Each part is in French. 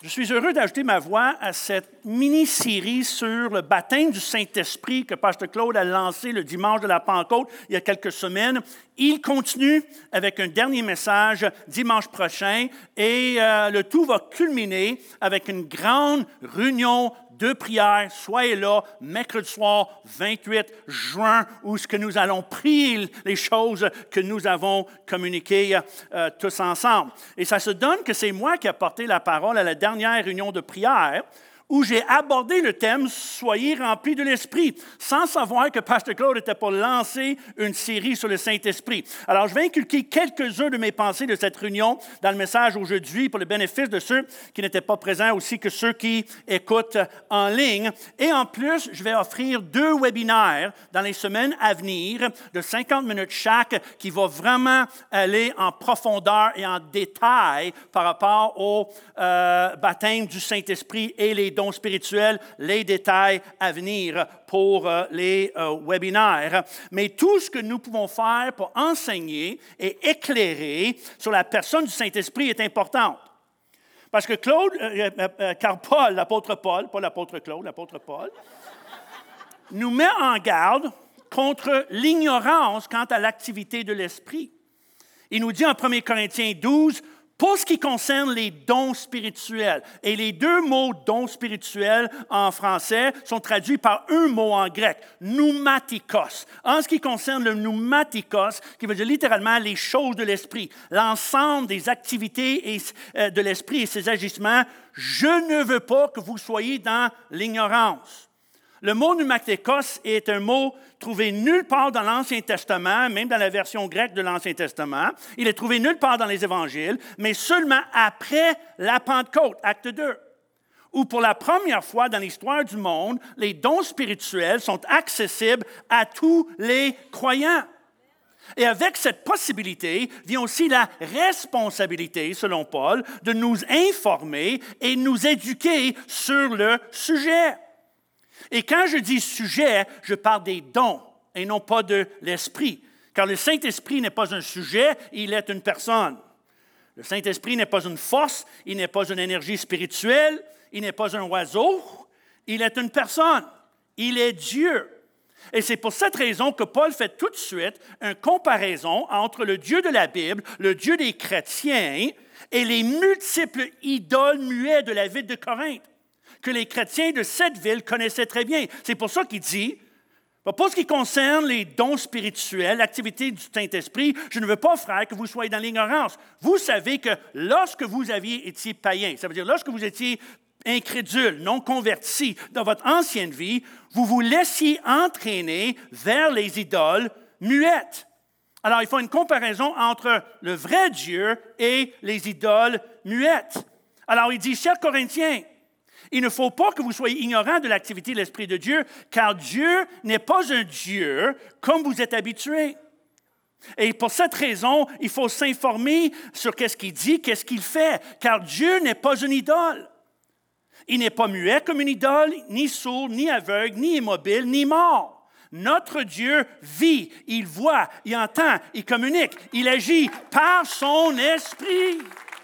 Je suis heureux d'ajouter ma voix à cette mini-série sur le baptême du Saint-Esprit que Pasteur Claude a lancé le dimanche de la Pentecôte il y a quelques semaines. Il continue avec un dernier message dimanche prochain et le tout va culminer avec une grande réunion de prière. Soyez là, mercredi soir, 28 juin, où ce que nous allons prier les choses que nous avons communiquées tous ensemble. Et ça se donne que c'est moi qui ai porté la parole à la dernière réunion de prière, où j'ai abordé le thème « Soyez remplis de l'Esprit », sans savoir que Pasteur Claude était pour lancer une série sur le Saint-Esprit. Alors, je vais inculquer quelques-uns de mes pensées de cette réunion dans le message aujourd'hui pour le bénéfice de ceux qui n'étaient pas présents, aussi que ceux qui écoutent en ligne. Et en plus, je vais offrir 2 webinaires dans les semaines à venir de 50 minutes chaque qui vont vraiment aller en profondeur et en détail par rapport au baptême du Saint-Esprit et les dons spirituels, les détails à venir pour les webinaires. Mais tout ce que nous pouvons faire pour enseigner et éclairer sur la personne du Saint-Esprit est important. Parce que car Paul, l'apôtre Paul, pas l'apôtre Claude, l'apôtre Paul, nous met en garde contre l'ignorance quant à l'activité de l'Esprit. Il nous dit en 1 Corinthiens 12, pour ce qui concerne les dons spirituels, et les 2 mots « dons spirituels » en français sont traduits par un mot en grec, « pneumatikos ». En ce qui concerne le pneumatikos, qui veut dire littéralement les choses de l'esprit, l'ensemble des activités de l'esprit et ses agissements, je ne veux pas que vous soyez dans l'ignorance. Le mot pneumatikos est un mot trouvé nulle part dans l'Ancien Testament, même dans la version grecque de l'Ancien Testament. Il est trouvé nulle part dans les Évangiles, mais seulement après la Pentecôte, acte 2, où pour la première fois dans l'histoire du monde, les dons spirituels sont accessibles à tous les croyants. Et avec cette possibilité vient aussi la responsabilité, selon Paul, de nous informer et nous éduquer sur le sujet. Et quand je dis sujet, je parle des dons et non pas de l'Esprit. Car le Saint-Esprit n'est pas un sujet, il est une personne. Le Saint-Esprit n'est pas une force, il n'est pas une énergie spirituelle, il n'est pas un oiseau, il est une personne. Il est Dieu. Et c'est pour cette raison que Paul fait tout de suite une comparaison entre le Dieu de la Bible, le Dieu des chrétiens, et les multiples idoles muets de la ville de Corinthe, que les chrétiens de cette ville connaissaient très bien. C'est pour ça qu'il dit, pour ce qui concerne les dons spirituels, l'activité du Saint-Esprit, je ne veux pas, frères, que vous soyez dans l'ignorance. Vous savez que lorsque vous aviez été païen, ça veut dire lorsque vous étiez incrédule, non converti dans votre ancienne vie, vous vous laissiez entraîner vers les idoles muettes. Alors, il faut une comparaison entre le vrai Dieu et les idoles muettes. Alors, il dit, chers Corinthiens, il ne faut pas que vous soyez ignorants de l'activité de l'Esprit de Dieu, car Dieu n'est pas un Dieu comme vous êtes habitués. Et pour cette raison, il faut s'informer sur qu'est-ce qu'il dit, qu'est-ce qu'il fait, car Dieu n'est pas une idole. Il n'est pas muet comme une idole, ni sourd, ni aveugle, ni immobile, ni mort. Notre Dieu vit, il voit, il entend, il communique, il agit par son esprit.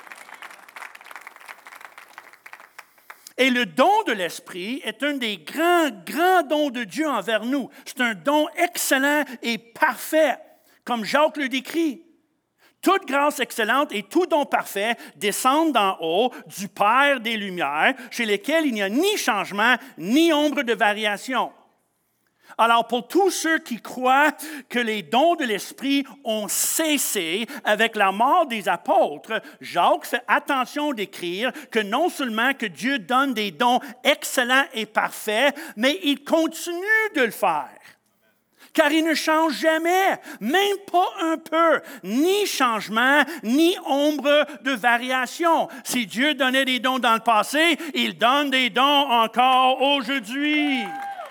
Et le don de l'Esprit est un des grands dons de Dieu envers nous. C'est un don excellent et parfait, comme Jacques le décrit. Toute grâce excellente et tout don parfait descendent d'en haut du Père des Lumières, chez lequel il n'y a ni changement, ni ombre de variation. Alors, pour tous ceux qui croient que les dons de l'Esprit ont cessé avec la mort des apôtres, Jacques fait attention d'écrire que non seulement que Dieu donne des dons excellents et parfaits, mais il continue de le faire. Car il ne change jamais, même pas un peu, ni changement, ni ombre de variation. Si Dieu donnait des dons dans le passé, il donne des dons encore aujourd'hui.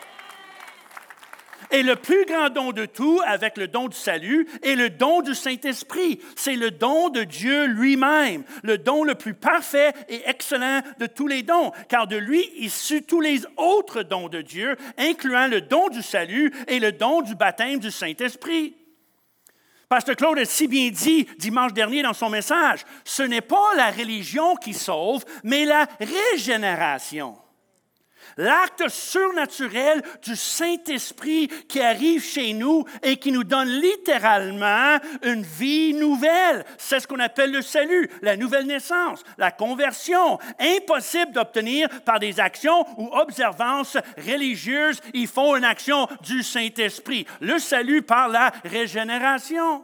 Et le plus grand don de tout, avec le don du salut, est le don du Saint-Esprit. C'est le don de Dieu lui-même, le don le plus parfait et excellent de tous les dons, car de lui issus tous les autres dons de Dieu, incluant le don du salut et le don du baptême du Saint-Esprit. Pasteur Claude a si bien dit dimanche dernier dans son message, ce n'est pas la religion qui sauve, mais la régénération. L'acte surnaturel du Saint-Esprit qui arrive chez nous et qui nous donne littéralement une vie nouvelle. C'est ce qu'on appelle le salut, la nouvelle naissance, la conversion. Impossible d'obtenir par des actions ou observances religieuses. Il faut une action du Saint-Esprit. Le salut par la régénération.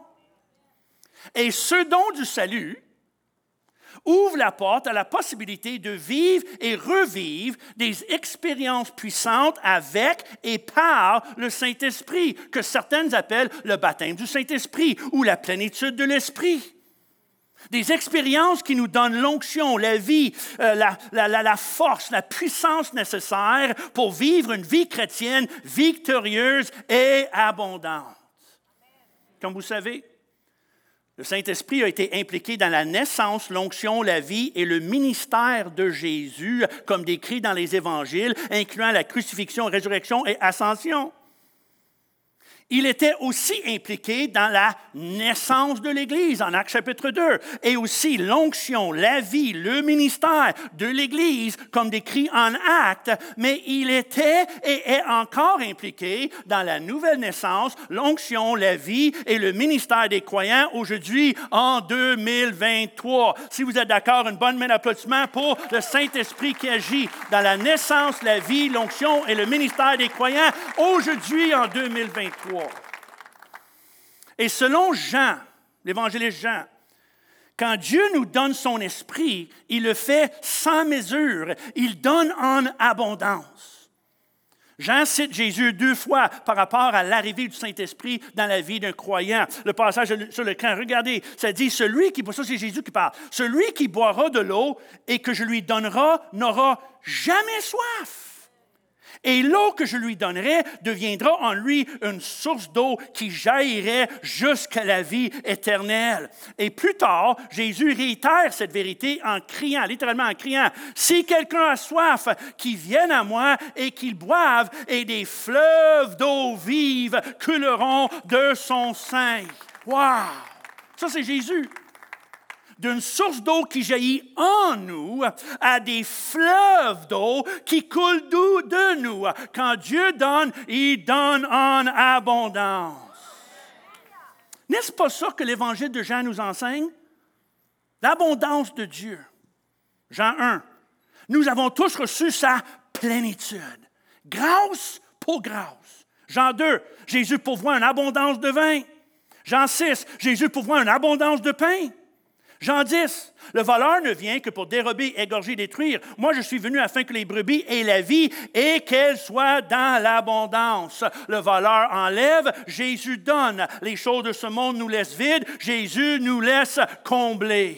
Et ce don du salut ouvre la porte à la possibilité de vivre et revivre des expériences puissantes avec et par le Saint-Esprit, que certaines appellent le baptême du Saint-Esprit ou la plénitude de l'Esprit. Des expériences qui nous donnent l'onction, la vie, la force, la puissance nécessaire pour vivre une vie chrétienne victorieuse et abondante. Comme vous savez, le Saint-Esprit a été impliqué dans la naissance, l'onction, la vie et le ministère de Jésus, comme décrit dans les Évangiles, incluant la crucifixion, résurrection et ascension. Il était aussi impliqué dans la naissance de l'Église, en Actes chapitre 2, et aussi l'onction, la vie, le ministère de l'Église, comme décrit en Actes, mais il était et est encore impliqué dans la nouvelle naissance, l'onction, la vie et le ministère des croyants aujourd'hui en 2023. Si vous êtes d'accord, une bonne main d'applaudissement pour le Saint-Esprit qui agit dans la naissance, la vie, l'onction et le ministère des croyants aujourd'hui en 2023. Et selon Jean, l'évangéliste Jean, quand Dieu nous donne son esprit, il le fait sans mesure, il donne en abondance. Jean cite Jésus 2 fois par rapport à l'arrivée du Saint-Esprit dans la vie d'un croyant. Le passage sur l'écran, regardez, ça dit, ça c'est Jésus qui parle, celui qui boira de l'eau et que je lui donnerai n'aura jamais soif. Et l'eau que je lui donnerai deviendra en lui une source d'eau qui jaillirait jusqu'à la vie éternelle. Et plus tard, Jésus réitère cette vérité en criant, littéralement en criant, « Si quelqu'un a soif, qu'il vienne à moi et qu'il boive, et des fleuves d'eau vive couleront de son sein. » Wow! Ça, c'est Jésus. D'une source d'eau qui jaillit en nous à des fleuves d'eau qui coulent de nous. Quand Dieu donne, il donne en abondance. N'est-ce pas ça que l'Évangile de Jean nous enseigne? L'abondance de Dieu. Jean 1. Nous avons tous reçu sa plénitude. Grâce pour grâce. Jean 2. Jésus pourvoit une abondance de vin. Jean 6. Jésus pourvoit une abondance de pain. Jean 10, le voleur ne vient que pour dérober, égorger, détruire. Moi, je suis venu afin que les brebis aient la vie et qu'elles soient dans l'abondance. Le voleur enlève, Jésus donne. Les choses de ce monde nous laissent vides, Jésus nous laisse combler.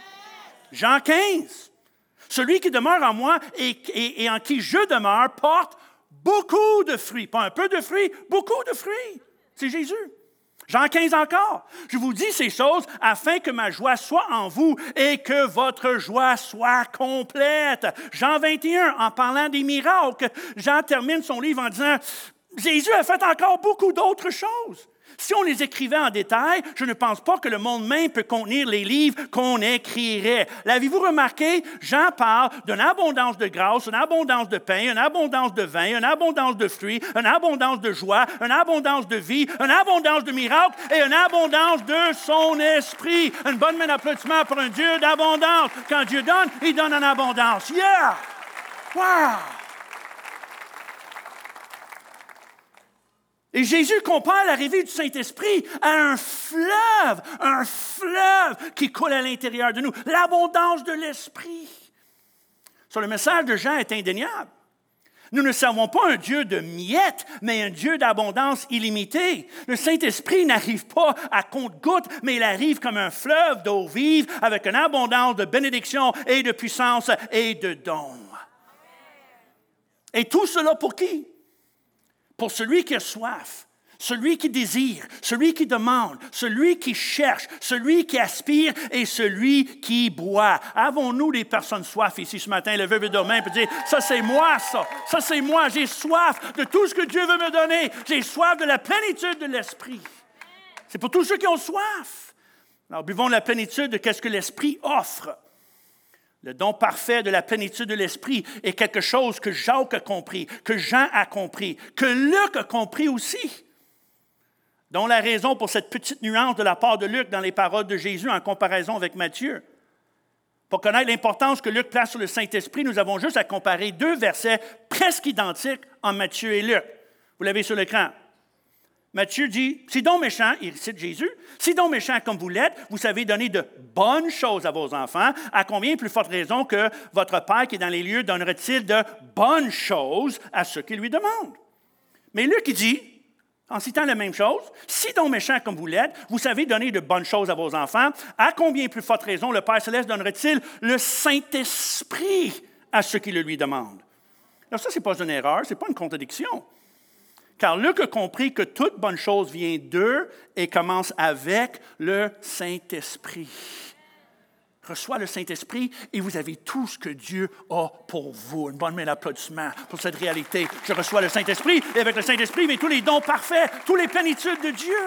Jean 15, celui qui demeure en moi et en qui je demeure porte beaucoup de fruits. Pas un peu de fruits, beaucoup de fruits. C'est Jésus. Jean 15 encore. Je vous dis ces choses afin que ma joie soit en vous et que votre joie soit complète. Jean 21, en parlant des miracles, Jean termine son livre en disant « Jésus a fait encore beaucoup d'autres choses. » Si on les écrivait en détail, je ne pense pas que le monde même peut contenir les livres qu'on écrirait. L'avez-vous remarqué? Jean parle d'une abondance de grâce, une abondance de pain, une abondance de vin, une abondance de fruits, une abondance de joie, une abondance de vie, une abondance de miracles et une abondance de son esprit. Une bonne main d'applaudissement pour un Dieu d'abondance. Quand Dieu donne, il donne en abondance. Yeah! Wow! Et Jésus compare l'arrivée du Saint-Esprit à un fleuve qui coule à l'intérieur de nous, l'abondance de l'Esprit. So, le message de Jean est indéniable. Nous ne servons pas un Dieu de miettes, mais un Dieu d'abondance illimitée. Le Saint-Esprit n'arrive pas à compte-gouttes, mais il arrive comme un fleuve d'eau vive avec une abondance de bénédiction et de puissance et de dons. Et tout cela pour qui? Pour celui qui a soif, celui qui désire, celui qui demande, celui qui cherche, celui qui aspire et celui qui boit. Avons-nous des personnes soif ici ce matin, lever de main et dire, ça c'est moi, ça c'est moi, j'ai soif de tout ce que Dieu veut me donner, j'ai soif de la plénitude de l'Esprit. C'est pour tous ceux qui ont soif. Alors, buvons la plénitude de ce que l'Esprit offre. Le don parfait de la plénitude de l'Esprit est quelque chose que Jacques a compris, que Jean a compris, que Luc a compris aussi. Dont la raison pour cette petite nuance de la part de Luc dans les paroles de Jésus en comparaison avec Matthieu. Pour connaître l'importance que Luc place sur le Saint-Esprit, nous avons juste à comparer deux versets presque identiques en Matthieu et Luc. Vous l'avez sur l'écran. Matthieu dit, « Si donc méchant, il cite Jésus, si donc méchant comme vous l'êtes, vous savez donner de bonnes choses à vos enfants, à combien plus forte raison que votre Père qui est dans les lieux donnerait-il de bonnes choses à ceux qui lui demandent? » Mais Luc, il dit, en citant la même chose, « Si donc méchant comme vous l'êtes, vous savez donner de bonnes choses à vos enfants, à combien plus forte raison le Père céleste donnerait-il le Saint-Esprit à ceux qui le lui demandent? » Alors ça, ce n'est pas une erreur, ce n'est pas une contradiction. Car Luc a compris que toute bonne chose vient d'eux et commence avec le Saint-Esprit. Reçois le Saint-Esprit et vous avez tout ce que Dieu a pour vous. Une bonne main d'applaudissement pour cette réalité. Je reçois le Saint-Esprit et avec le Saint-Esprit, mais tous les dons parfaits, toutes les plénitudes de Dieu.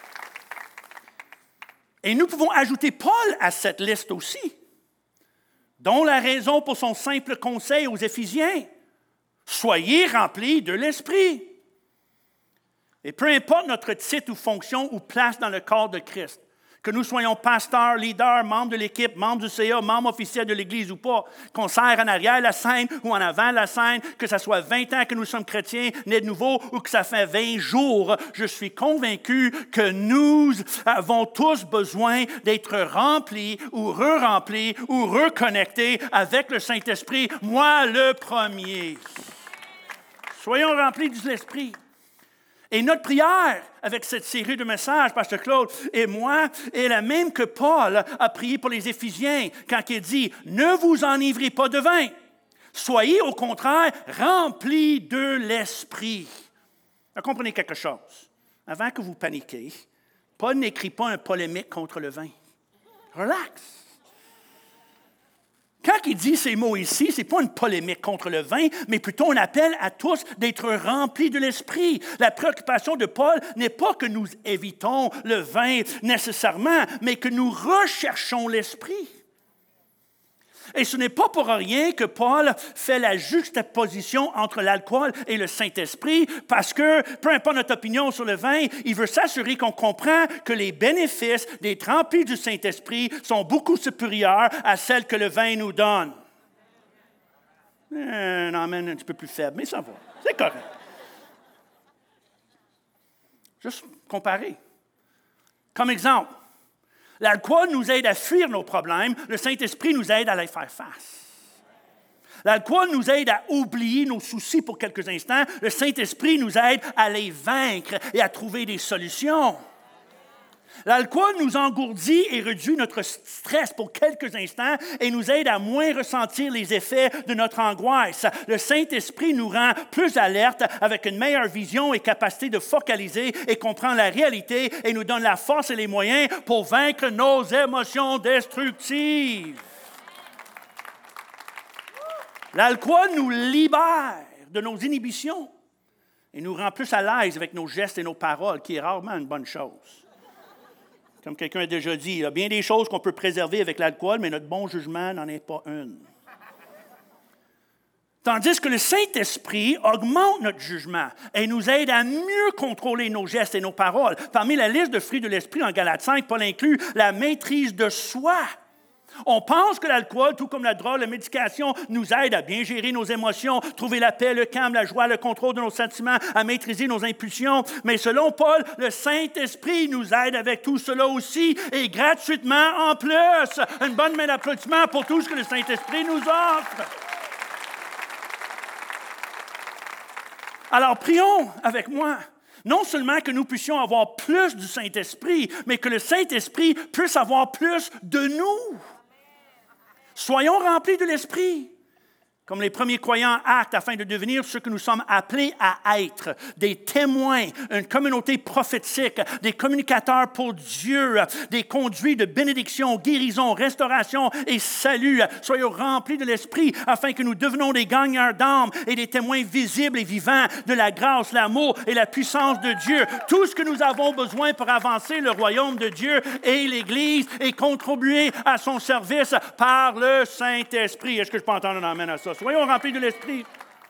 Et nous pouvons ajouter Paul à cette liste aussi, dont la raison pour son simple conseil aux Éphésiens. Soyez remplis de l'Esprit. Et peu importe notre titre ou fonction ou place dans le corps de Christ, que nous soyons pasteurs, leaders, membres de l'équipe, membres du CA, membres officiels de l'Église ou pas, qu'on sert en arrière la scène ou en avant la scène, que ça soit 20 ans que nous sommes chrétiens, nés de nouveau, ou que ça fait 20 jours, je suis convaincu que nous avons tous besoin d'être remplis ou re-remplis ou reconnectés avec le Saint-Esprit, moi le premier. Soyons remplis de l'Esprit. Et notre prière avec cette série de messages, Pasteur Claude et moi, est la même que Paul a prié pour les Éphésiens quand il dit « Ne vous enivrez pas de vin, soyez au contraire remplis de l'Esprit. » Alors, comprenez quelque chose. Avant que vous paniquiez, Paul n'écrit pas un polémique contre le vin. Relax. Quand il dit ces mots ici, ce n'est pas une polémique contre le vin, mais plutôt un appel à tous d'être remplis de l'Esprit. La préoccupation de Paul n'est pas que nous évitons le vin nécessairement, mais que nous recherchons l'Esprit. Et ce n'est pas pour rien que Paul fait la juxtaposition entre l'alcool et le Saint-Esprit, parce que, peu importe notre opinion sur le vin, il veut s'assurer qu'on comprend que les bénéfices d'être remplis du Saint-Esprit sont beaucoup supérieurs à celles que le vin nous donne. Un amen un petit peu plus faible, mais ça va, c'est correct. Juste comparer. Comme exemple, l'alcool nous aide à fuir nos problèmes. Le Saint-Esprit nous aide à les faire face. L'alcool nous aide à oublier nos soucis pour quelques instants. Le Saint-Esprit nous aide à les vaincre et à trouver des solutions. L'alcool nous engourdit et réduit notre stress pour quelques instants et nous aide à moins ressentir les effets de notre angoisse. Le Saint-Esprit nous rend plus alertes avec une meilleure vision et capacité de focaliser et comprendre la réalité et nous donne la force et les moyens pour vaincre nos émotions destructives. L'alcool nous libère de nos inhibitions et nous rend plus à l'aise avec nos gestes et nos paroles, qui est rarement une bonne chose. Comme quelqu'un a déjà dit, il y a bien des choses qu'on peut préserver avec l'alcool, mais notre bon jugement n'en est pas une. Tandis que le Saint-Esprit augmente notre jugement et nous aide à mieux contrôler nos gestes et nos paroles. Parmi la liste de fruits de l'Esprit en Galates 5, Paul inclut la maîtrise de soi. On pense que l'alcool, tout comme la drogue, la médication, nous aide à bien gérer nos émotions, trouver la paix, le calme, la joie, le contrôle de nos sentiments, à maîtriser nos impulsions. Mais selon Paul, le Saint-Esprit nous aide avec tout cela aussi et gratuitement en plus. Une bonne main d'applaudissement pour tout ce que le Saint-Esprit nous offre. Alors, prions avec moi. Non seulement que nous puissions avoir plus du Saint-Esprit, mais que le Saint-Esprit puisse avoir plus de nous. Soyons remplis de l'Esprit. comme les premiers croyants Actes, afin de devenir ce que nous sommes appelés à être, des témoins, une communauté prophétique, des communicateurs pour Dieu, des conduits de bénédiction, guérison, restauration et salut. Soyons remplis de l'Esprit, afin que nous devenions des gagneurs d'âme et des témoins visibles et vivants de la grâce, l'amour et la puissance de Dieu. Tout ce que nous avons besoin pour avancer le royaume de Dieu et l'Église et contribuer à son service par le Saint-Esprit. Est-ce que je peux entendre un amen à ça? Soyons remplis de l'Esprit.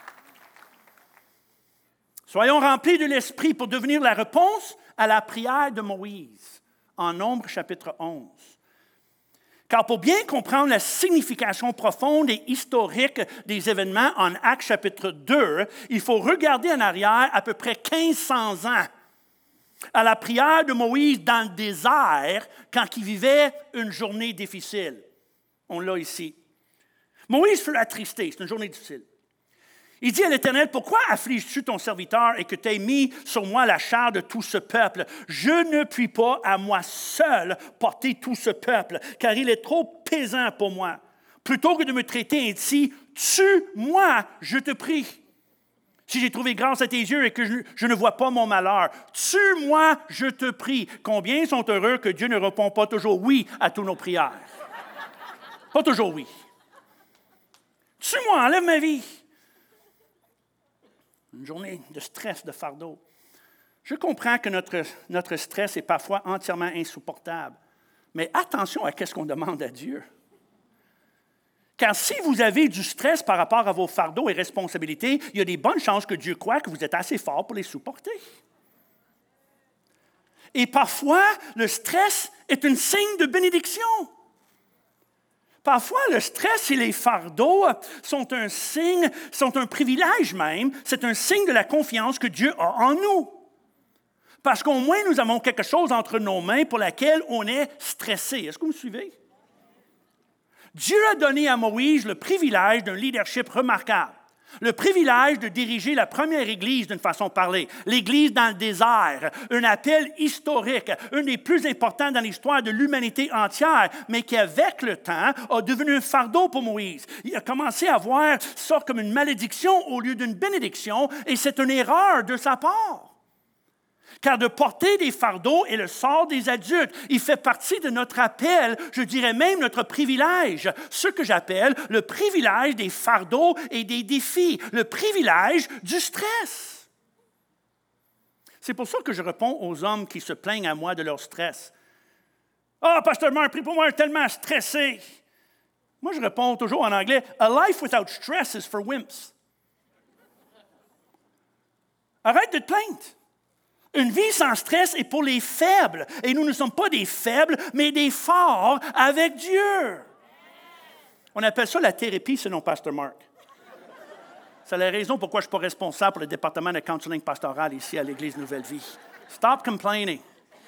Soyons remplis de l'Esprit pour devenir la réponse à la prière de Moïse, en Nombres chapitre 11. Car pour bien comprendre la signification profonde et historique des événements en Actes chapitre 2, il faut regarder en arrière à peu près 1500 ans, à la prière de Moïse dans le désert quand il vivait une journée difficile. On l'a ici. Moïse fut attristé, c'est une journée difficile. Il dit à l'Éternel, « Pourquoi affliges-tu ton serviteur et que tu aies mis sur moi la charge de tout ce peuple? Je ne puis pas à moi seul porter tout ce peuple, car il est trop pesant pour moi. Plutôt que de me traiter ainsi, tue-moi, je te prie. Si j'ai trouvé grâce à tes yeux et que je ne vois pas mon malheur, tue-moi, je te prie. Combien sont heureux que Dieu ne répond pas toujours oui à toutes nos prières? Pas toujours oui. Tue-moi, enlève ma vie. Une journée de stress, de fardeau. Je comprends que notre stress est parfois entièrement insupportable. Mais attention à ce qu'on demande à Dieu. Car si vous avez du stress par rapport à vos fardeaux et responsabilités, il y a des bonnes chances que Dieu croit que vous êtes assez fort pour les supporter. Et parfois, le stress est un signe de bénédiction. Parfois, le stress et les fardeaux sont un signe, sont un privilège même, c'est un signe de la confiance que Dieu a en nous. Parce qu'au moins, nous avons quelque chose entre nos mains pour laquelle on est stressé. Est-ce que vous me suivez? Dieu a donné à Moïse le privilège d'un leadership remarquable. Le privilège de diriger la première Église d'une façon de parler, l'Église dans le désert, un appel historique, un des plus importants dans l'histoire de l'humanité entière, mais qui, avec le temps, a devenu un fardeau pour Moïse. Il a commencé à voir ça comme une malédiction au lieu d'une bénédiction, et c'est une erreur de sa part. Car de porter des fardeaux est le sort des adultes. Il fait partie de notre appel, je dirais même notre privilège. Ce que j'appelle le privilège des fardeaux et des défis. Le privilège du stress. C'est pour ça que je réponds aux hommes qui se plaignent à moi de leur stress. « Ah, pasteur Marc, prie pour moi, je suis tellement stressé. » Moi, je réponds toujours en anglais, « A life without stress is for wimps. » Arrête de te plaindre. Une vie sans stress est pour les faibles. Et nous ne sommes pas des faibles, mais des forts avec Dieu. On appelle ça la thérapie, selon Pasteur Marc. C'est la raison pourquoi je ne suis pas responsable pour le département de counseling pastoral ici à l'Église Nouvelle Vie. Stop complaining.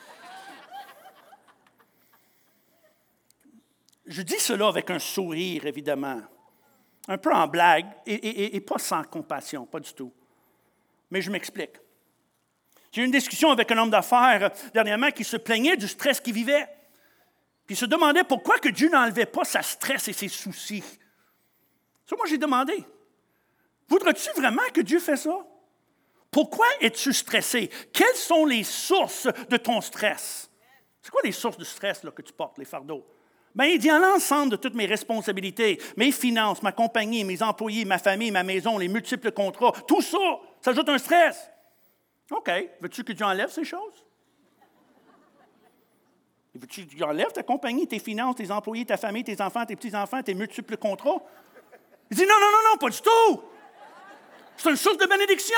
Je dis cela avec un sourire, évidemment. Un peu en blague et pas sans compassion, pas du tout. Mais je m'explique. J'ai eu une discussion avec un homme d'affaires dernièrement qui se plaignait du stress qu'il vivait. Puis il se demandait pourquoi que Dieu n'enlevait pas sa stress et ses soucis. Ça, moi, j'ai demandé, voudrais-tu vraiment que Dieu fasse ça? Pourquoi es-tu stressé? Quelles sont les sources de ton stress? C'est quoi les sources de stress là, que tu portes, les fardeaux? Bien, il dit en l'ensemble de toutes mes responsabilités, mes finances, ma compagnie, mes employés, ma famille, ma maison, les multiples contrats, tout ça, ça ajoute un stress. OK. Veux-tu que Dieu enlève ces choses? Veux-tu que Dieu enlève ta compagnie, tes finances, tes employés, ta famille, tes enfants, tes petits-enfants, tes multiples contrats? Il dit non, pas du tout. C'est une source de bénédiction.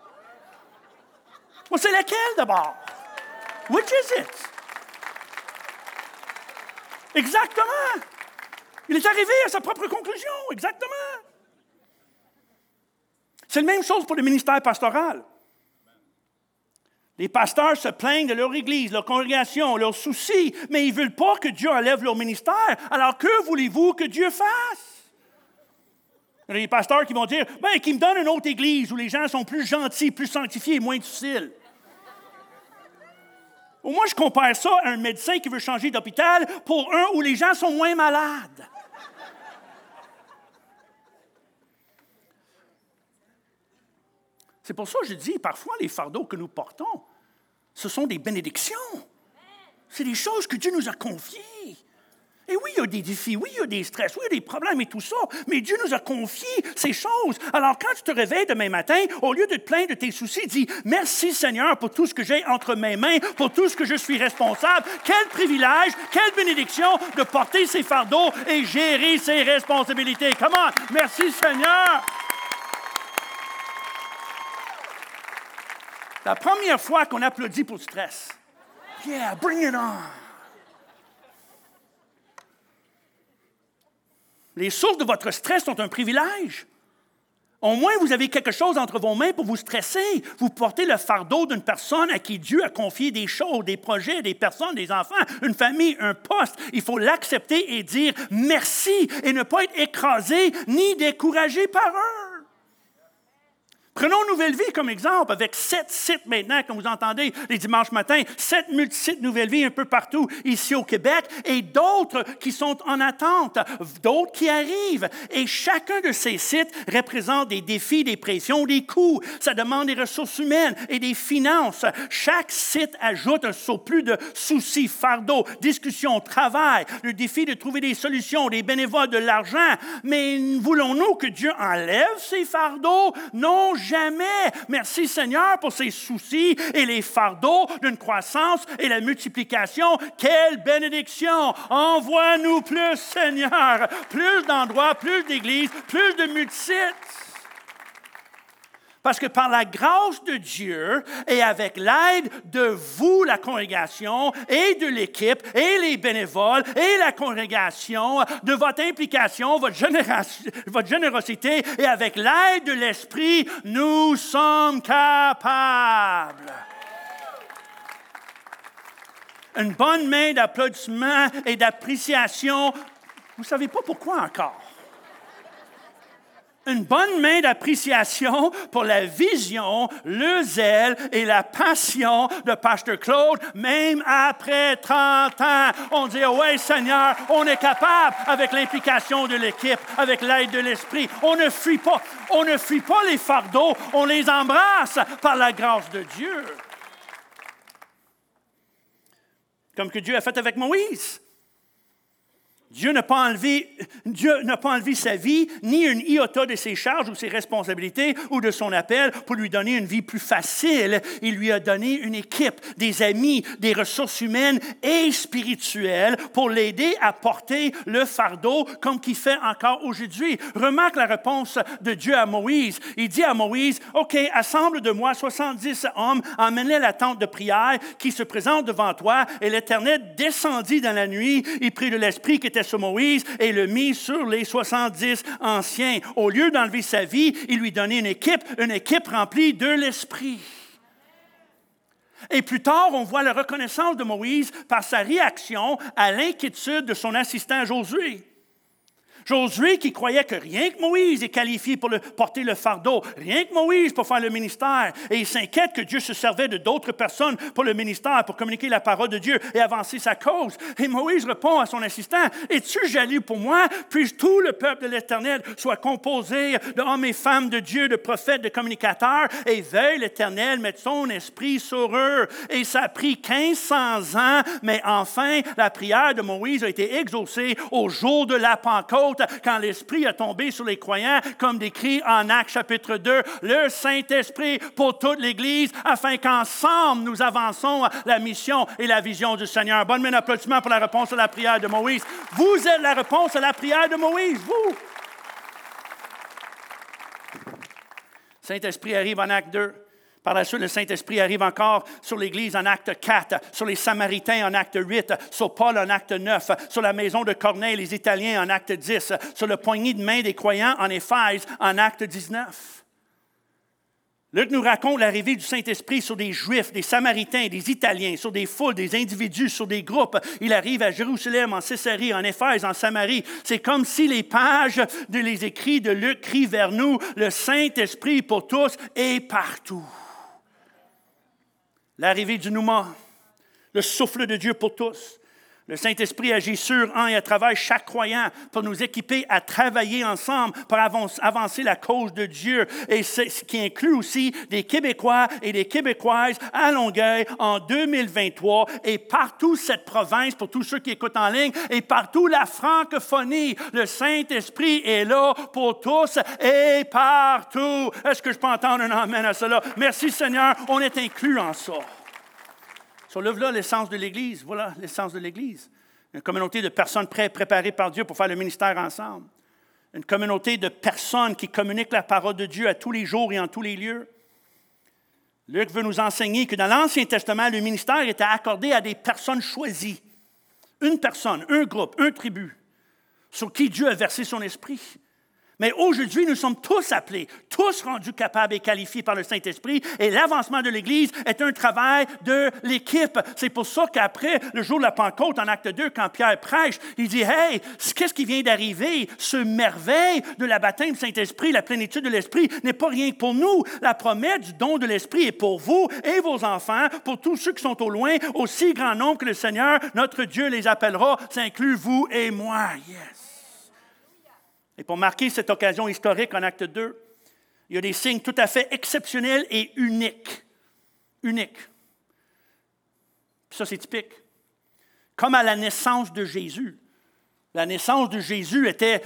Bon, c'est laquelle d'abord? Which is it? Exactement. Il est arrivé à sa propre conclusion. Exactement. C'est la même chose pour le ministère pastoral. Les pasteurs se plaignent de leur église, leur congrégation, leurs soucis, mais ils ne veulent pas que Dieu enlève leur ministère. Alors que voulez-vous que Dieu fasse? Il y a des pasteurs qui vont dire, « qu'il me donne une autre église où les gens sont plus gentils, plus sanctifiés et moins difficiles. » Au moins, je compare ça à un médecin qui veut changer d'hôpital pour un où les gens sont moins malades. C'est pour ça que je dis, parfois, les fardeaux que nous portons, ce sont des bénédictions. C'est des choses que Dieu nous a confiées. Et oui, il y a des défis, oui, il y a des stress, oui, il y a des problèmes et tout ça, mais Dieu nous a confié ces choses. Alors, quand tu te réveilles demain matin, au lieu de te plaindre de tes soucis, dis « Merci Seigneur pour tout ce que j'ai entre mes mains, pour tout ce que je suis responsable. Quel privilège, quelle bénédiction de porter ces fardeaux et gérer ces responsabilités. » Come on! Merci Seigneur! La première fois qu'on applaudit pour le stress. Yeah, bring it on! Les sources de votre stress sont un privilège. Au moins, vous avez quelque chose entre vos mains pour vous stresser. Vous portez le fardeau d'une personne à qui Dieu a confié des choses, des projets, des personnes, des enfants, une famille, un poste. Il faut l'accepter et dire merci et ne pas être écrasé ni découragé par eux. Prenons Nouvelle Vie comme exemple, avec 7 sites maintenant, comme vous entendez les dimanches matins, 7 multisites Nouvelle Vie un peu partout ici au Québec, et d'autres qui sont en attente, d'autres qui arrivent. Et chacun de ces sites représente des défis, des pressions, des coûts. Ça demande des ressources humaines et des finances. Chaque site ajoute un surplus de soucis, fardeaux, discussions, travail, le défi de trouver des solutions, des bénévoles, de l'argent. Mais voulons-nous que Dieu enlève ces fardeaux? Non, jamais. Merci Seigneur pour ces soucis et les fardeaux d'une croissance et la multiplication. Quelle bénédiction! Envoie-nous plus, Seigneur. Plus d'endroits, plus d'églises, plus de multisites. Parce que par la grâce de Dieu et avec l'aide de vous, la congrégation, et de l'équipe, et les bénévoles, et la congrégation, de votre implication, votre générosité, et avec l'aide de l'Esprit, nous sommes capables. Une bonne main d'applaudissement et d'appréciation. Vous ne savez pas pourquoi encore. Une bonne main d'appréciation pour la vision, le zèle et la passion de Pasteur Claude, même après 30 ans. On dit, oui, Seigneur, on est capable avec l'implication de l'équipe, avec l'aide de l'Esprit. On ne fuit pas les fardeaux, on les embrasse par la grâce de Dieu. Comme que Dieu a fait avec Moïse. Dieu n'a pas enlevé sa vie, ni une iota de ses charges ou ses responsabilités ou de son appel pour lui donner une vie plus facile. Il lui a donné une équipe, des amis, des ressources humaines et spirituelles pour l'aider à porter le fardeau comme qu'il fait encore aujourd'hui. Remarque la réponse de Dieu à Moïse. Il dit à Moïse, « OK, assemble de moi 70 hommes, emmène-les à la tente de prière qui se présente devant toi. » Et l'Éternel descendit dans la nuit, il prit de l'Esprit qui était sur Moïse et le mit sur les 70 anciens. Au lieu d'enlever sa vie, il lui donnait une équipe remplie de l'Esprit. Et plus tard, on voit la reconnaissance de Moïse par sa réaction à l'inquiétude de son assistant Josué. Josué qui croyait que rien que Moïse est qualifié pour porter le fardeau, rien que Moïse pour faire le ministère, et il s'inquiète que Dieu se servait de d'autres personnes pour le ministère, pour communiquer la parole de Dieu et avancer sa cause. Et Moïse répond à son assistant, « Es-tu jaloux pour moi? Puis tout le peuple de l'Éternel soit composé d'hommes et femmes de Dieu, de prophètes, de communicateurs, et veuille l'Éternel mettre son esprit sur eux. » Et ça a pris 1500 ans, mais enfin, la prière de Moïse a été exaucée au jour de la Pentecôte, quand l'Esprit a tombé sur les croyants, comme décrit en Actes chapitre 2, le Saint-Esprit pour toute l'Église, afin qu'ensemble nous avançons la mission et la vision du Seigneur. Bonne main d'applaudissement pour la réponse à la prière de Moïse. Vous êtes la réponse à la prière de Moïse, vous. Saint-Esprit arrive en Acte 2. Par la suite, le Saint-Esprit arrive encore sur l'Église en acte 4, sur les Samaritains en acte 8, sur Paul en acte 9, sur la maison de Corneille, les Italiens en acte 10, sur le poignet de main des croyants en Éphèse en acte 19. Luc nous raconte l'arrivée du Saint-Esprit sur des Juifs, des Samaritains, des Italiens, sur des foules, des individus, sur des groupes. Il arrive à Jérusalem, en Césarée, en Éphèse, en Samarie. C'est comme si les pages des écrits de Luc crient vers nous, le Saint-Esprit pour tous et partout. L'arrivée du Nouma, le souffle de Dieu pour tous. Le Saint-Esprit agit sur, en et à travers chaque croyant pour nous équiper à travailler ensemble pour avancer la cause de Dieu. Et ce qui inclut aussi des Québécois et des Québécoises à Longueuil en 2023 et partout cette province, pour tous ceux qui écoutent en ligne, et partout la francophonie. Le Saint-Esprit est là pour tous et partout. Est-ce que je peux entendre un amen à cela? Merci Seigneur, on est inclus en ça. So, là, l'essence de l'Église. Voilà l'essence de l'Église. Une communauté de personnes préparées par Dieu pour faire le ministère ensemble. Une communauté de personnes qui communiquent la parole de Dieu à tous les jours et en tous les lieux. Luc veut nous enseigner que dans l'Ancien Testament, le ministère était accordé à des personnes choisies. Une personne, un groupe, un tribu, sur qui Dieu a versé son esprit. Mais aujourd'hui, nous sommes tous appelés, tous rendus capables et qualifiés par le Saint-Esprit, et l'avancement de l'Église est un travail de l'équipe. C'est pour ça qu'après le jour de la Pentecôte, en Acte 2, quand Pierre prêche, il dit « Hey, qu'est-ce qui vient d'arriver? Ce merveille de la baptême du Saint-Esprit, la plénitude de l'Esprit, n'est pas rien que pour nous. La promesse du don de l'Esprit est pour vous et vos enfants, pour tous ceux qui sont au loin, aussi grand nombre que le Seigneur, notre Dieu, les appellera. Ça inclut vous et moi. » Yes! Et pour marquer cette occasion historique en Acte 2, il y a des signes tout à fait exceptionnels et uniques. Uniques. Puis ça, c'est typique. Comme à la naissance de Jésus. La naissance de Jésus était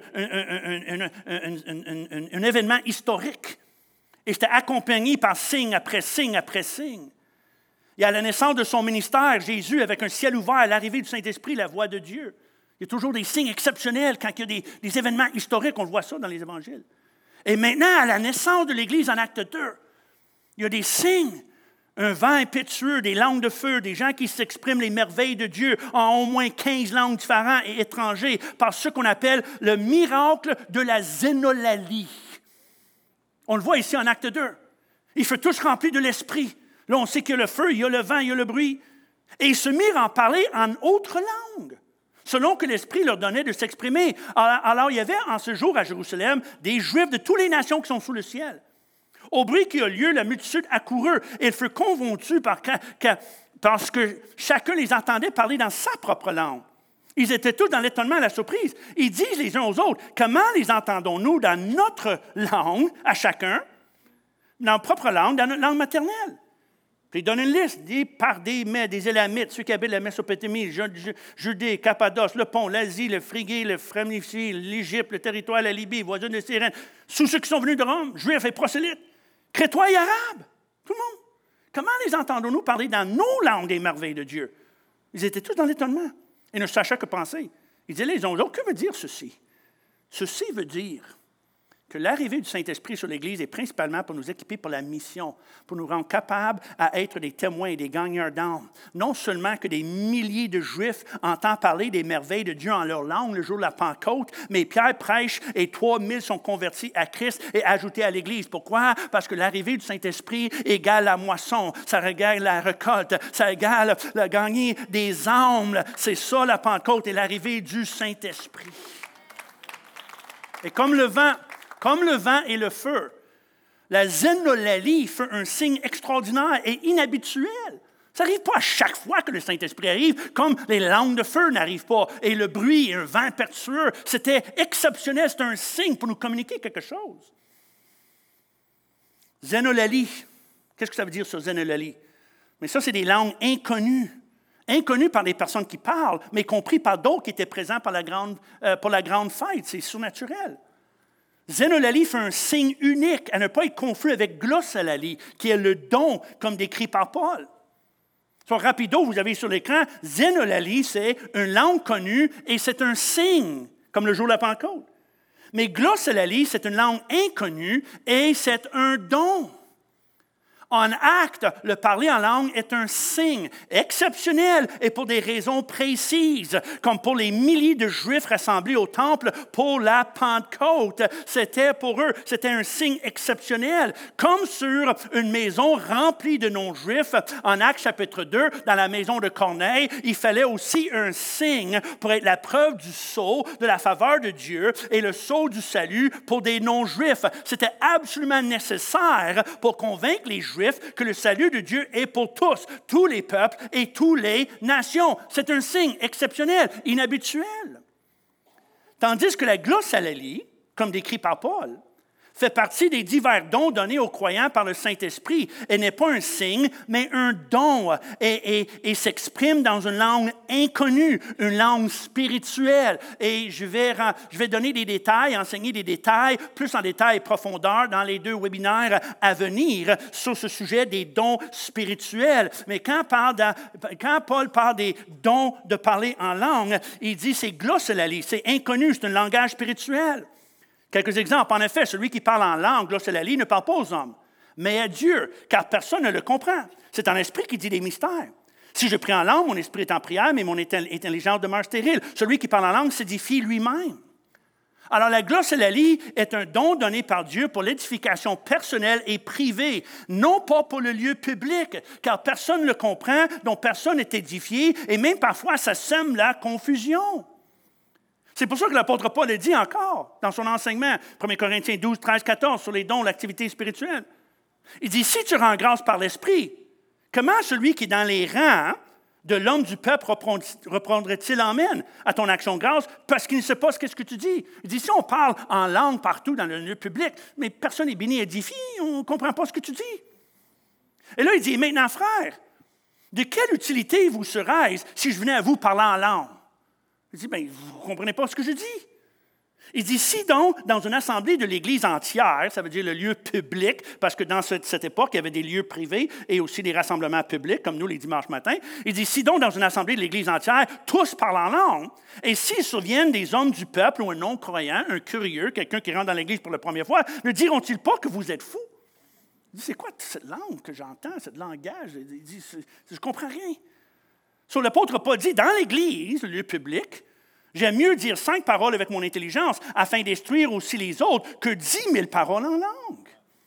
un événement historique. Et c'était accompagné par signe après signe après signe. Et à la naissance de son ministère, Jésus, avec un ciel ouvert, à l'arrivée du Saint-Esprit, la voix de Dieu. Il y a toujours des signes exceptionnels quand il y a des événements historiques. On le voit ça dans les évangiles. Et maintenant, à la naissance de l'Église en Acte 2, il y a des signes. Un vent impétueux, des langues de feu, des gens qui s'expriment les merveilles de Dieu en au moins 15 langues différentes et étrangères par ce qu'on appelle le miracle de la zénolalie. On le voit ici en Acte 2. Ils furent tous remplis de l'Esprit. Là, on sait qu'il y a le feu, il y a le vent, il y a le bruit. Et ils se mirent à en parler en autres langues, selon que l'Esprit leur donnait de s'exprimer. Alors, il y avait en ce jour à Jérusalem des Juifs de toutes les nations qui sont sous le ciel. Au bruit qui a lieu, la multitude accourut et ils furent convaincus parce que chacun les entendait parler dans sa propre langue. Ils étaient tous dans l'étonnement et la surprise. Ils disent les uns aux autres, comment les entendons-nous dans notre langue, à chacun, dans notre propre langue, dans notre langue maternelle? Puis il donne une liste, dit par des Élamites, ceux qui habitent la Mésopotamie, Judée, Cappadoce, le Pont, l'Asie, le Phrygie, le Phrynicie, l'Égypte, le territoire, la Libye, voisins de Cyrène, sous ceux qui sont venus de Rome, Juifs et prosélytes, Crétois et Arabes, tout le monde. Comment les entendons-nous parler dans nos langues des merveilles de Dieu? Ils étaient tous dans l'étonnement et ne sachaient que penser. Ils disaient les uns aux autres, que veut dire ceci? Ceci veut dire que l'arrivée du Saint-Esprit sur l'Église est principalement pour nous équiper pour la mission, pour nous rendre capables à être des témoins et des gagneurs d'âmes. Non seulement que des milliers de Juifs entendent parler des merveilles de Dieu en leur langue le jour de la Pentecôte, mais Pierre prêche et 3000 sont convertis à Christ et ajoutés à l'Église. Pourquoi? Parce que l'arrivée du Saint-Esprit égale la moisson, ça égale la récolte, ça égale le gagner des âmes. C'est ça la Pentecôte et l'arrivée du Saint-Esprit. Et comme le vent et le feu, la zénolalie fait un signe extraordinaire et inhabituel. Ça n'arrive pas à chaque fois que le Saint-Esprit arrive, comme les langues de feu n'arrivent pas, et le bruit et un vent impétueux. C'était exceptionnel, c'était un signe pour nous communiquer quelque chose. Zénolalie, qu'est-ce que ça veut dire sur zénolalie? Mais ça, c'est des langues inconnues. Inconnues par les personnes qui parlent, mais comprises par d'autres qui étaient présents pour la grande fête. C'est surnaturel. Zénolalie fait un signe unique à ne pas être confus avec glossolalie, qui est le don, comme décrit par Paul. Sur Rapido, vous avez sur l'écran, zénolalie, c'est une langue connue et c'est un signe, comme le jour de la Pentecôte. Mais glossolalie, c'est une langue inconnue et c'est un don. En acte, le parler en langue est un signe exceptionnel et pour des raisons précises, comme pour les milliers de Juifs rassemblés au temple pour la Pentecôte. C'était pour eux, c'était un signe exceptionnel. Comme sur une maison remplie de non-Juifs, en Actes chapitre 2, dans la maison de Corneille, il fallait aussi un signe pour être la preuve du sceau, de la faveur de Dieu et le sceau du salut pour des non-Juifs. C'était absolument nécessaire pour convaincre les Juifs Juifs que le salut de Dieu est pour tous les peuples et toutes les nations. C'est un signe exceptionnel, inhabituel. Tandis que la glossolalie, comme décrit par Paul, fait partie des divers dons donnés aux croyants par le Saint-Esprit. Elle n'est pas un signe, mais un don et s'exprime dans une langue inconnue, une langue spirituelle. Et je vais donner des détails, enseigner des détails, plus en détail et profondeur dans les 2 webinaires à venir sur ce sujet des dons spirituels. Mais quand Paul parle des dons de parler en langue, il dit c'est glossolalie, c'est inconnu, c'est un langage spirituel. Quelques exemples. En effet, celui qui parle en langue, glossolalie, ne parle pas aux hommes, mais à Dieu, car personne ne le comprend. C'est en esprit qui dit des mystères. Si je prie en langue, mon esprit est en prière, mais mon intelligence demeure stérile. Celui qui parle en langue s'édifie lui-même. Alors, la glossolalie est un don donné par Dieu pour l'édification personnelle et privée, non pas pour le lieu public, car personne ne le comprend, donc personne n'est édifié, et même parfois, ça sème la confusion. C'est pour ça que l'apôtre Paul le dit encore dans son enseignement, 1 Corinthiens 12, 13, 14, sur les dons, l'activité spirituelle. Il dit, si tu rends grâce par l'Esprit, comment celui qui est dans les rangs de l'homme du peuple reprendrait-il amène à ton action de grâce parce qu'il ne sait pas ce que tu dis? Il dit, si on parle en langue partout dans le lieu public, mais personne n'est béni, édifié, on ne comprend pas ce que tu dis. Et là, il dit, maintenant, frères, de quelle utilité vous serais-je si je venais à vous parler en langue? Il dit, bien, vous ne comprenez pas ce que je dis. Il dit, si donc, dans une assemblée de l'Église entière, ça veut dire le lieu public, parce que dans cette époque, il y avait des lieux privés et aussi des rassemblements publics, comme nous les dimanches matins. Il dit, si donc, dans une assemblée de l'Église entière, tous parlent en langue, et s'ils surviennent des hommes du peuple ou un non-croyant, un curieux, quelqu'un qui rentre dans l'Église pour la première fois, ne diront-ils pas que vous êtes fous? Il dit, c'est quoi cette langue que j'entends, ce langage? Il dit, je ne comprends rien. Sur l'apôtre Paul dit, dans l'Église, le lieu public, j'aime mieux dire 5 paroles avec mon intelligence afin d'instruire aussi les autres que 10 000 paroles en langue.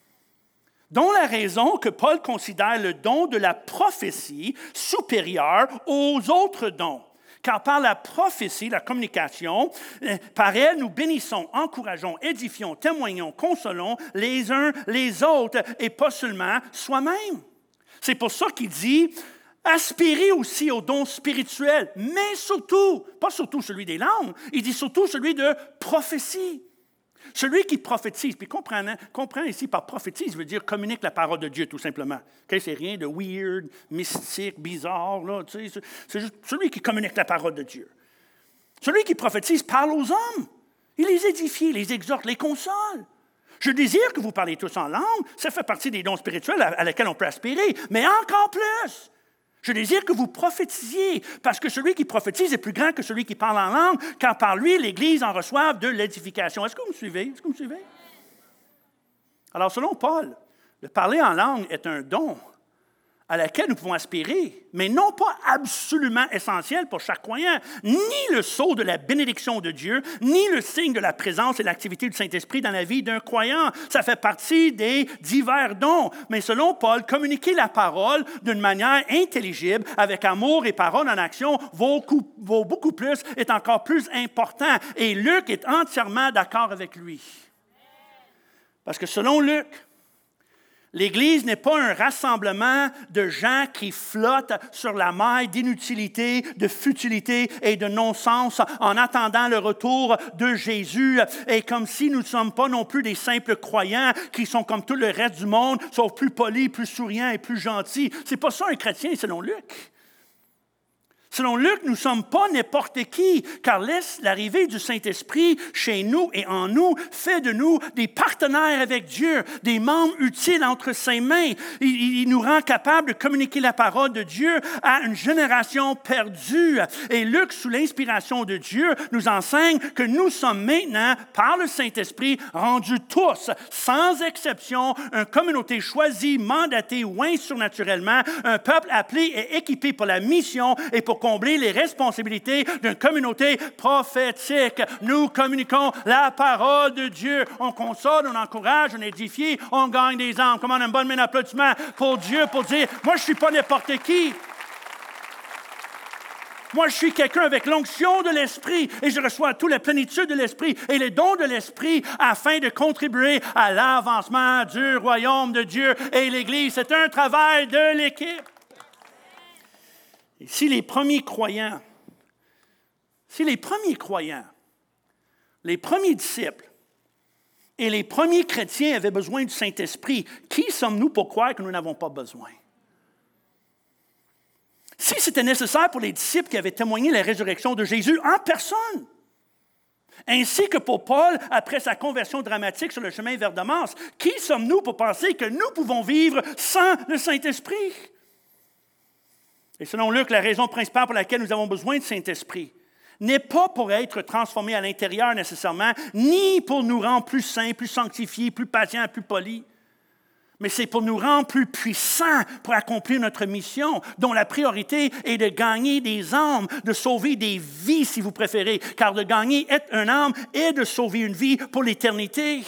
Dont la raison que Paul considère le don de la prophétie supérieur aux autres dons. Car par la prophétie, la communication, par elle, nous bénissons, encourageons, édifions, témoignons, consolons les uns les autres et pas seulement soi-même. C'est pour ça qu'il dit... Aspirez aussi aux dons spirituels, mais surtout, pas surtout celui des langues, il dit surtout celui de prophétie. Celui qui prophétise, puis comprend ici par prophétise, veut dire communique la parole de Dieu, tout simplement. Okay? C'est rien de weird, mystique, bizarre, là, tu sais, c'est juste celui qui communique la parole de Dieu. Celui qui prophétise parle aux hommes. Il les édifie, les exhorte, les console. Je désire que vous parlez tous en langue, ça fait partie des dons spirituels à laquelle on peut aspirer, mais encore plus. Je désire que vous prophétisiez, parce que celui qui prophétise est plus grand que celui qui parle en langue, car par lui, l'Église en reçoit de l'édification. Est-ce que vous me suivez? Est-ce que vous me suivez? Alors, selon Paul, le parler en langue est un don à laquelle nous pouvons aspirer, mais non pas absolument essentiel pour chaque croyant, ni le sceau de la bénédiction de Dieu, ni le signe de la présence et l'activité du Saint-Esprit dans la vie d'un croyant. Ça fait partie des divers dons. Mais selon Paul, communiquer la parole d'une manière intelligible, avec amour et parole en action, vaut beaucoup plus, est encore plus important. Et Luc est entièrement d'accord avec lui. Parce que selon Luc, l'Église n'est pas un rassemblement de gens qui flottent sur la mer d'inutilité, de futilité et de non-sens en attendant le retour de Jésus. Et comme si nous ne sommes pas non plus des simples croyants qui sont comme tout le reste du monde, sauf plus polis, plus souriants et plus gentils. C'est pas ça un chrétien selon Luc. Selon Luc, nous ne sommes pas n'importe qui, car l'arrivée du Saint-Esprit chez nous et en nous fait de nous des partenaires avec Dieu, des membres utiles entre ses mains. Il nous rend capables de communiquer la parole de Dieu à une génération perdue. Et Luc, sous l'inspiration de Dieu, nous enseigne que nous sommes maintenant, par le Saint-Esprit, rendus tous, sans exception, une communauté choisie, mandatée, oint surnaturellement, un peuple appelé et équipé pour la mission et pour combler les responsabilités d'une communauté prophétique. Nous communiquons la parole de Dieu. On console, on encourage, on édifie, on gagne des âmes. Comment une bonne main d'applaudissement pour Dieu, pour dire, moi je ne suis pas n'importe qui. Moi, je suis quelqu'un avec l'onction de l'Esprit et je reçois toute la plénitude de l'Esprit et les dons de l'Esprit afin de contribuer à l'avancement du royaume de Dieu et l'Église. C'est un travail de l'équipe. Et si les premiers croyants, les premiers disciples et les premiers chrétiens avaient besoin du Saint-Esprit, qui sommes-nous pour croire que nous n'avons pas besoin? Si c'était nécessaire pour les disciples qui avaient témoigné la résurrection de Jésus en personne, ainsi que pour Paul, après sa conversion dramatique sur le chemin vers Damas, qui sommes-nous pour penser que nous pouvons vivre sans le Saint-Esprit? Et selon Luc, la raison principale pour laquelle nous avons besoin du Saint-Esprit n'est pas pour être transformés à l'intérieur nécessairement, ni pour nous rendre plus saints, plus sanctifiés, plus patients, plus polis, mais c'est pour nous rendre plus puissants pour accomplir notre mission, dont la priorité est de gagner des âmes, de sauver des vies, si vous préférez, car de gagner une âme est de sauver une vie pour l'éternité.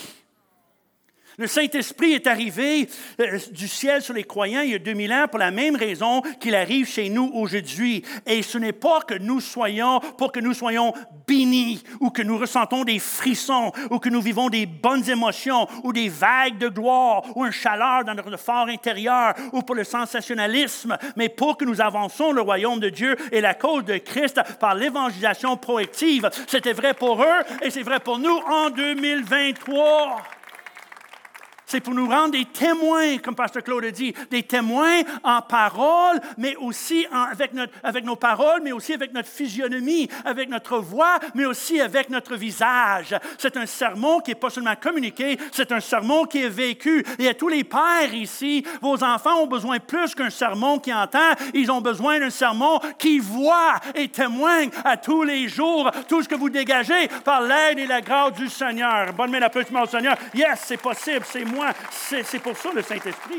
Le Saint-Esprit est arrivé du ciel sur les croyants il y a 2000 ans pour la même raison qu'il arrive chez nous aujourd'hui. Et ce n'est pas pour que nous soyons bénis ou que nous ressentons des frissons ou que nous vivons des bonnes émotions ou des vagues de gloire ou une chaleur dans notre fort intérieur ou pour le sensationnalisme, mais pour que nous avancions le royaume de Dieu et la cause de Christ par l'évangélisation proactive. C'était vrai pour eux et c'est vrai pour nous en 2023. C'est pour nous rendre des témoins, comme Pasteur Claude a dit, des témoins en parole, mais aussi avec nos paroles, mais aussi avec notre physionomie, avec notre voix, mais aussi avec notre visage. C'est un sermon qui n'est pas seulement communiqué, c'est un sermon qui est vécu. Et à tous les pères ici, vos enfants ont besoin plus qu'un sermon qui entend, ils ont besoin d'un sermon qui voit et témoigne à tous les jours tout ce que vous dégagez par l'aide et la grâce du Seigneur. Bonne main d'applaudissement au Seigneur. Yes, c'est possible, c'est moi. C'est pour ça le Saint-Esprit.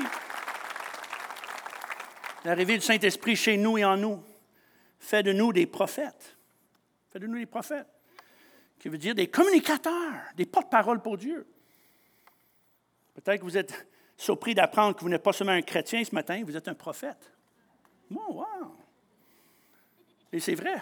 L'arrivée du Saint-Esprit chez nous et en nous fait de nous des prophètes. Fait de nous des prophètes. Qui veut dire des communicateurs, des porte-parole pour Dieu. Peut-être que vous êtes surpris d'apprendre que vous n'êtes pas seulement un chrétien ce matin, vous êtes un prophète. Oh, wow! Et c'est vrai.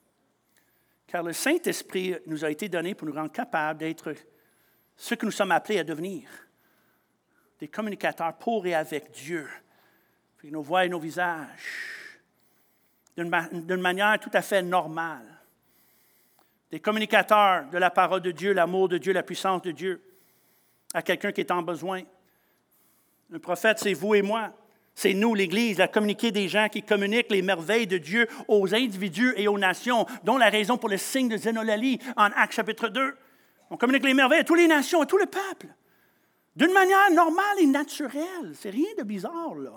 Car le Saint-Esprit nous a été donné pour nous rendre capables d'être ce que nous sommes appelés à devenir. Des communicateurs pour et avec Dieu. Puis nos voix et nos visages. D'une manière tout à fait normale. Des communicateurs de la parole de Dieu, l'amour de Dieu, la puissance de Dieu. À quelqu'un qui est en besoin. Un prophète, c'est vous et moi. C'est nous, l'Église, à communiquer des gens qui communiquent les merveilles de Dieu aux individus et aux nations, dont la raison pour le signe de Zénolalie en Actes chapitre 2. On communique les merveilles à toutes les nations, à tout le peuple. D'une manière normale et naturelle. C'est rien de bizarre, là.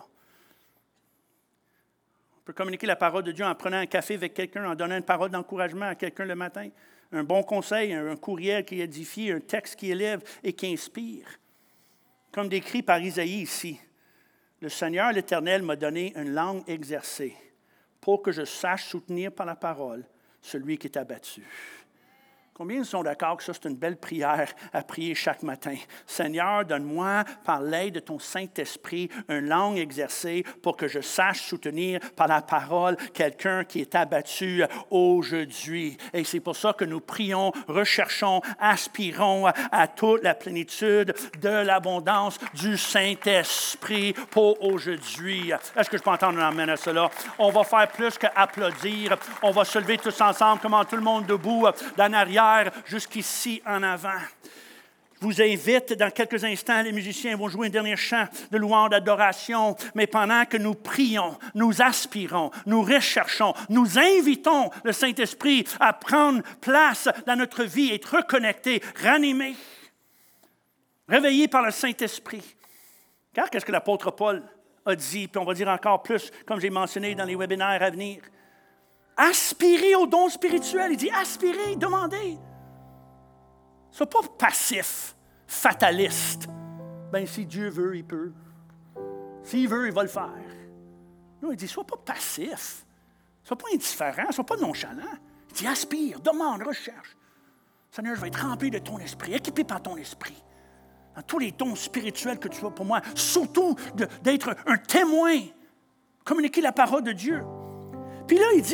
On peut communiquer la parole de Dieu en prenant un café avec quelqu'un, en donnant une parole d'encouragement à quelqu'un le matin, un bon conseil, un courriel qui édifie, un texte qui élève et qui inspire. Comme décrit par Isaïe ici, le Seigneur l'Éternel m'a donné une langue exercée pour que je sache soutenir par la parole celui qui est abattu. Combien sont d'accord que ça, c'est une belle prière à prier chaque matin? Seigneur, donne-moi, par l'aide de ton Saint-Esprit, une langue exercée pour que je sache soutenir par la parole quelqu'un qui est abattu aujourd'hui. Et c'est pour ça que nous prions, recherchons, aspirons à toute la plénitude de l'abondance du Saint-Esprit pour aujourd'hui. Est-ce que je peux entendre un amen à cela? On va faire plus qu'applaudir. On va se lever tous ensemble, comme tout le monde debout, d'en arrière, jusqu'ici en avant. Je vous invite, dans quelques instants, les musiciens vont jouer un dernier chant de louange, d'adoration, mais pendant que nous prions, nous aspirons, nous recherchons, nous invitons le Saint-Esprit à prendre place dans notre vie, être reconnecté, ranimé, réveillé par le Saint-Esprit. Car qu'est-ce que l'apôtre Paul a dit, puis on va dire encore plus, comme j'ai mentionné dans les webinaires à venir. Aspirez aux dons spirituels. Il dit aspirez, demandez. Sois pas passif, fataliste. Ben si Dieu veut, il peut. S'il veut, il va le faire. Non, il dit sois pas passif. Sois pas indifférent, sois pas nonchalant. Il dit aspire, demande, recherche. Seigneur, je vais être rempli de ton esprit, équipé par ton esprit. Dans tous les dons spirituels que tu as pour moi, surtout d'être un témoin, communiquer la parole de Dieu. Puis là, il dit,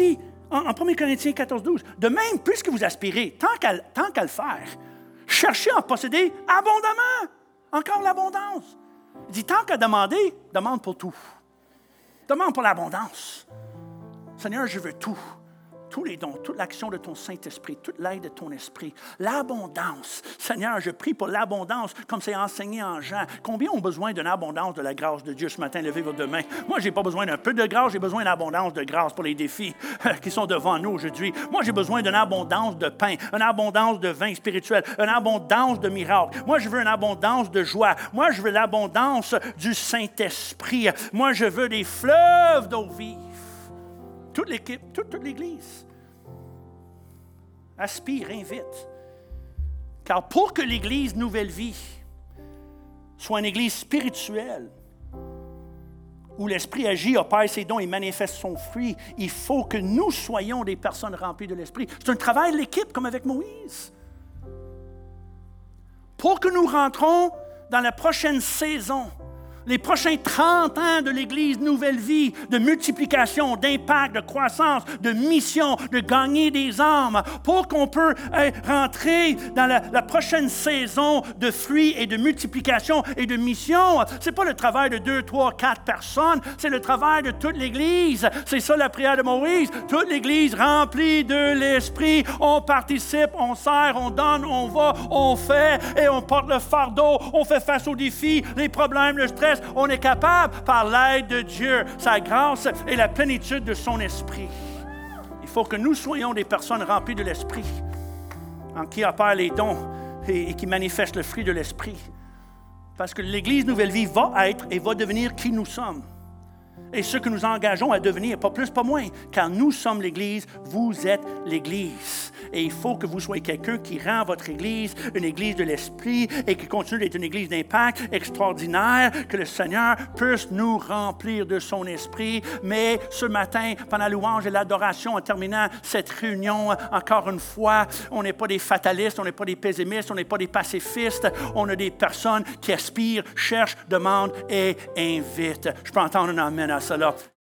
En 1 Corinthiens 14, 12. De même, puisque vous aspirez, tant qu'à le faire, cherchez à en posséder abondamment. Encore l'abondance. Il dit, tant qu'à demander, demande pour tout. Demande pour l'abondance. Seigneur, je veux tout. Tous les dons, toute l'action de ton Saint-Esprit, toute l'aide de ton esprit, l'abondance. Seigneur, je prie pour l'abondance, comme c'est enseigné en Jean. Combien ont besoin d'une abondance de la grâce de Dieu ce matin? Levez vos deux mains. Moi, je n'ai pas besoin d'un peu de grâce, j'ai besoin d'abondance de grâce pour les défis qui sont devant nous aujourd'hui. Moi, j'ai besoin d'une abondance de pain, une abondance de vin spirituel, une abondance de miracles. Moi, je veux une abondance de joie. Moi, je veux l'abondance du Saint-Esprit. Moi, je veux des fleuves d'eau vive. Toute l'équipe, toute l'Église aspire, invite. Car pour que l'Église Nouvelle Vie soit une Église spirituelle, où l'Esprit agit, opère ses dons et manifeste son fruit, il faut que nous soyons des personnes remplies de l'Esprit. C'est un travail de l'équipe, comme avec Moïse. Pour que nous rentrons dans la prochaine saison, les prochains 30 ans de l'Église Nouvelle Vie, de multiplication, d'impact, de croissance, de mission, de gagner des âmes, pour qu'on peut rentrer dans la prochaine saison de fruits et de multiplication et de mission. Ce n'est pas le travail de 2, 3, 4 personnes, c'est le travail de toute l'Église. C'est ça la prière de Moïse. Toute l'Église remplie de l'Esprit, on participe, on sert, on donne, on va, on fait et on porte le fardeau, on fait face aux défis, les problèmes, le stress. On est capable, par l'aide de Dieu, sa grâce et la plénitude de son esprit. Il faut que nous soyons des personnes remplies de l'esprit, en qui opèrent les dons et qui manifestent le fruit de l'esprit. Parce que l'Église Nouvelle Vie va être et va devenir qui nous sommes. Et ce que nous engageons à devenir, pas plus, pas moins, car nous sommes l'Église, vous êtes l'Église. Et il faut que vous soyez quelqu'un qui rend votre Église une Église de l'Esprit et qui continue d'être une Église d'impact extraordinaire, que le Seigneur puisse nous remplir de son Esprit. Mais ce matin, pendant la louange et l'adoration, en terminant cette réunion, encore une fois, on n'est pas des fatalistes, on n'est pas des pessimistes, on n'est pas des pacifistes, on est des personnes qui aspirent, cherchent, demandent et invitent. Je peux entendre un amen à cela.